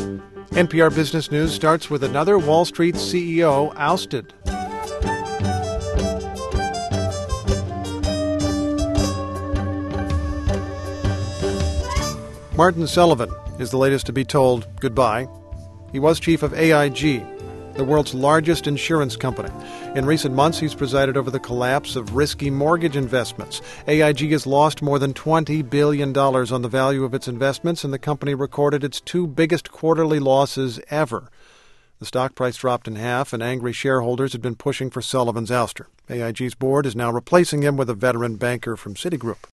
NPR Business News starts with another Wall Street CEO ousted. Martin Sullivan is the latest to be told goodbye. He was chief of AIG, the world's largest insurance company. In recent months, he's presided over the collapse of risky mortgage investments. AIG has lost more than $20 billion on the value of its investments, and the company recorded its two biggest quarterly losses ever. The stock price dropped in half, and angry shareholders had been pushing for Sullivan's ouster. AIG's board is now replacing him with a veteran banker from Citigroup.